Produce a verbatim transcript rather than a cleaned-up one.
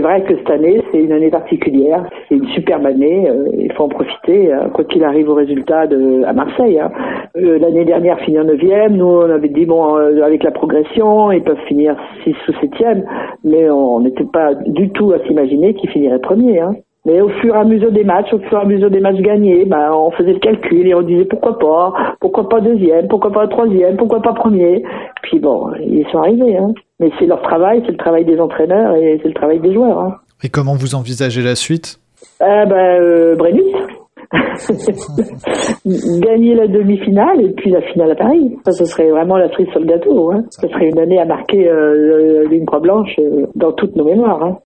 vrai que cette année, c'est une année particulière. C'est une superbe année. Euh, il faut en profiter, euh, quoi qu'il arrive au résultat de, à Marseille. Hein. Euh, l'année dernière, finir neuvième. Nous, on avait dit, bon, euh, avec la progression, ils peuvent finir six ou septième. Mais on n'était pas du tout à s'imaginer qu'ils finiraient premier. Hein. Mais au fur et à mesure des matchs, au fur et à mesure des matchs gagnés, ben, on faisait le calcul et on disait pourquoi pas, pourquoi pas deuxième, pourquoi pas troisième, pourquoi pas premier. Puis bon, ils sont arrivés. Hein. Mais c'est leur travail, c'est le travail des entraîneurs et c'est le travail des joueurs. Hein. Et comment vous envisagez la suite ? euh, ben, euh, Brennus. Gagner la demi-finale et puis la finale à Paris. Ça, ce serait vraiment la cerise sur le gâteau. Hein. Ce serait une année à marquer euh, une croix blanche euh, dans toutes nos mémoires. Hein.